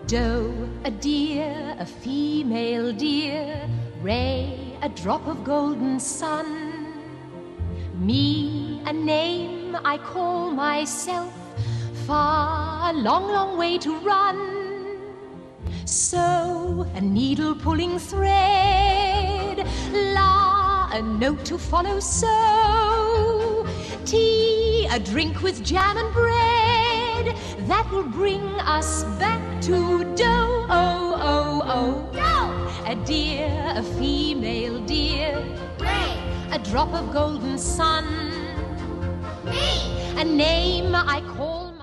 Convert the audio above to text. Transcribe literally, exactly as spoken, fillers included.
Doe, a deer, a female deer. Ray, a drop of golden sun. Me, a name I call myself. Far, a long, long way to run. So, a needle pulling thread. La, a note to follow. So, tea, a drink with jam and bread. That will bring us back to dough. Oh, oh, oh. Doe! A deer, a female deer. Ray! A drop of golden sun. Me! A name I call